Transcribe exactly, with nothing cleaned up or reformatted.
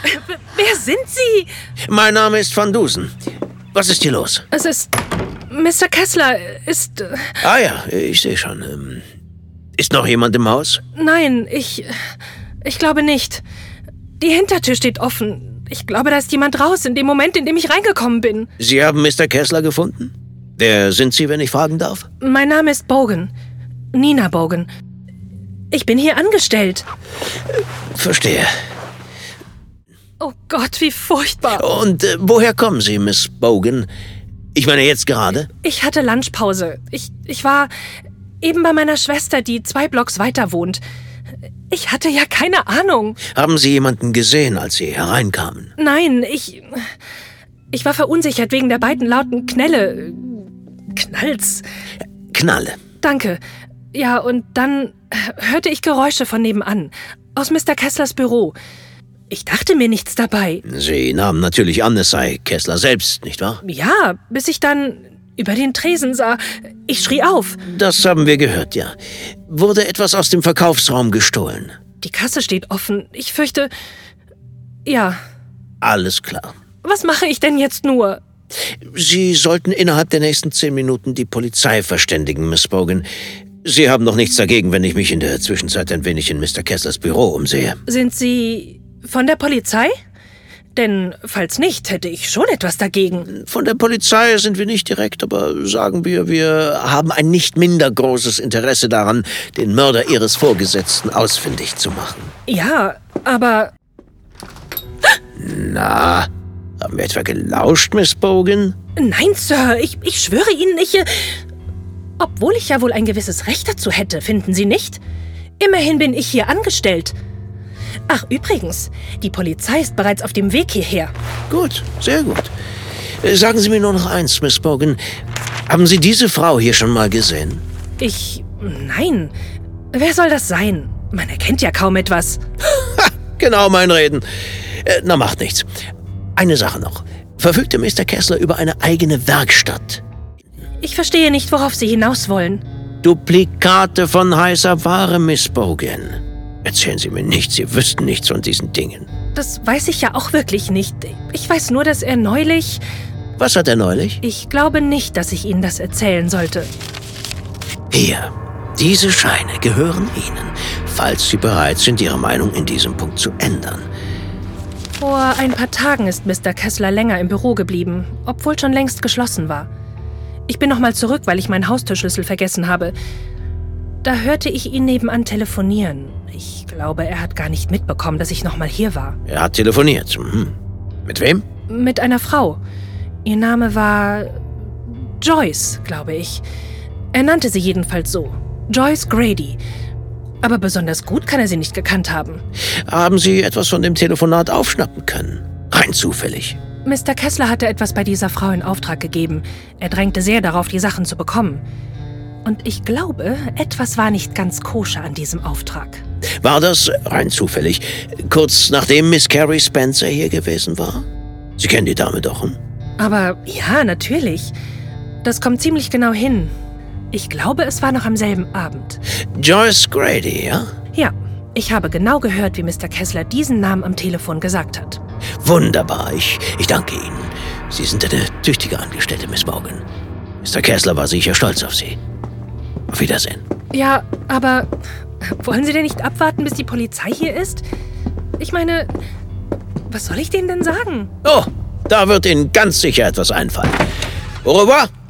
W- wer sind Sie? Mein Name ist Van Dusen. Was ist hier los? Es ist... Mister Kessler ist... Äh, Ah ja, ich sehe schon. Ähm, ist noch jemand im Haus? nein, ich... Ich glaube nicht. Die Hintertür steht offen. Ich glaube, da ist jemand raus in dem Moment, in dem ich reingekommen bin. Sie haben Mister Kessler gefunden? Wer sind Sie, wenn ich fragen darf? Mein Name ist Bogan. Nina Bogan. Ich bin hier angestellt. Verstehe. Oh Gott, wie furchtbar. Und äh, woher kommen Sie, Miss Bogan? Ich meine jetzt gerade? Ich hatte Lunchpause. Ich, ich war eben bei meiner Schwester, die zwei Blocks weiter wohnt. Ich hatte ja keine Ahnung. Haben Sie jemanden gesehen, als Sie hereinkamen? Nein, ich... Ich war verunsichert wegen der beiden lauten Knälle. Knalls. Knalle. Danke. Ja, und dann hörte ich Geräusche von nebenan. Aus Mister Kesslers Büro. Ich dachte mir nichts dabei. Sie nahmen natürlich an, es sei Kessler selbst, nicht wahr? Ja, bis ich dann über den Tresen sah. Ich schrie auf. Das haben wir gehört, ja. Wurde etwas aus dem Verkaufsraum gestohlen? Die Kasse steht offen. Ich fürchte... Ja. Alles klar. Was mache ich denn jetzt nur? Sie sollten innerhalb der nächsten zehn Minuten die Polizei verständigen, Miss Bogan. Sie haben doch nichts dagegen, wenn ich mich in der Zwischenzeit ein wenig in Mister Kesslers Büro umsehe. Sind Sie von der Polizei? Denn falls nicht, hätte ich schon etwas dagegen. Von der Polizei sind wir nicht direkt, aber sagen wir, wir haben ein nicht minder großes Interesse daran, den Mörder Ihres Vorgesetzten ausfindig zu machen. Ja, aber... Na, haben wir etwa gelauscht, Miss Bogan? Nein, Sir, ich, ich schwöre Ihnen, ich... äh, Obwohl ich ja wohl ein gewisses Recht dazu hätte, finden Sie nicht? Immerhin bin ich hier angestellt. Ach, übrigens, die Polizei ist bereits auf dem Weg hierher. Gut, sehr gut. Äh, Sagen Sie mir nur noch eins, Miss Bogan. Haben Sie diese Frau hier schon mal gesehen? Ich... Nein. Wer soll das sein? Man erkennt ja kaum etwas. Ha, genau mein Reden. Äh, na, macht nichts. Eine Sache noch. Verfügte Mister Kessler über eine eigene Werkstatt? Ich verstehe nicht, worauf Sie hinaus wollen. Duplikate von heißer Ware, Miss Bogan. Erzählen Sie mir nichts, Sie wüssten nichts von diesen Dingen. Das weiß ich ja auch wirklich nicht. Ich weiß nur, dass er neulich... Was hat er neulich? Ich glaube nicht, dass ich Ihnen das erzählen sollte. Hier, diese Scheine gehören Ihnen, falls Sie bereit sind, Ihre Meinung in diesem Punkt zu ändern. Vor ein paar Tagen ist Mister Kessler länger im Büro geblieben, obwohl schon längst geschlossen war. Ich bin nochmal zurück, weil ich meinen Haustürschlüssel vergessen habe. Da hörte ich ihn nebenan telefonieren. Ich glaube, er hat gar nicht mitbekommen, dass ich nochmal hier war. Er hat telefoniert. Mhm. Mit wem? Mit einer Frau. Ihr Name war Joyce, glaube ich. Er nannte sie jedenfalls so. Joyce Grady. Aber besonders gut kann er sie nicht gekannt haben. Haben Sie etwas von dem Telefonat aufschnappen können? Rein zufällig. Mister Kessler hatte etwas bei dieser Frau in Auftrag gegeben. Er drängte sehr darauf, die Sachen zu bekommen. Und ich glaube, etwas war nicht ganz koscher an diesem Auftrag. War das, rein zufällig, kurz nachdem Miss Carrie Spencer hier gewesen war? Sie kennen die Dame doch, hm? Aber ja, natürlich. Das kommt ziemlich genau hin. Ich glaube, es war noch am selben Abend. Joyce Grady, ja? Ja, ich habe genau gehört, wie Mister Kessler diesen Namen am Telefon gesagt hat. Wunderbar, ich, ich danke Ihnen. Sie sind eine tüchtige Angestellte, Miss Bogan. Mister Kessler war sicher stolz auf Sie. Auf Wiedersehen. Ja, aber wollen Sie denn nicht abwarten, bis die Polizei hier ist? Ich meine, was soll ich denen denn sagen? Oh, da wird Ihnen ganz sicher etwas einfallen. Au revoir.